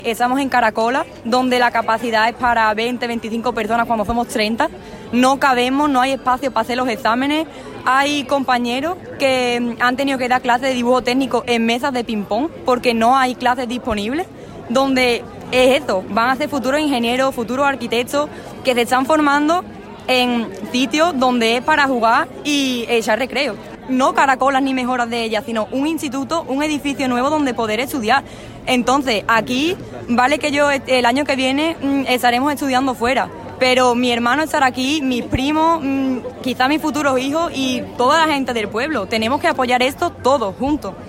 Estamos en Caracola, donde la capacidad es para 20, 25 personas cuando somos 30. No cabemos, no hay espacio para hacer los exámenes. Hay compañeros que han tenido que dar clases de dibujo técnico en mesas de ping-pong porque no hay clases disponibles, donde es eso, van a ser futuros ingenieros, futuros arquitectos que se están formando en sitios donde es para jugar y echar recreo. No caracolas ni mejoras de ellas, sino un instituto, un edificio nuevo donde poder estudiar. Entonces, aquí, vale que yo el año que viene estaremos estudiando fuera, pero mi hermano estará aquí, mis primos, quizá mis futuros hijos y toda la gente del pueblo. Tenemos que apoyar esto todos juntos.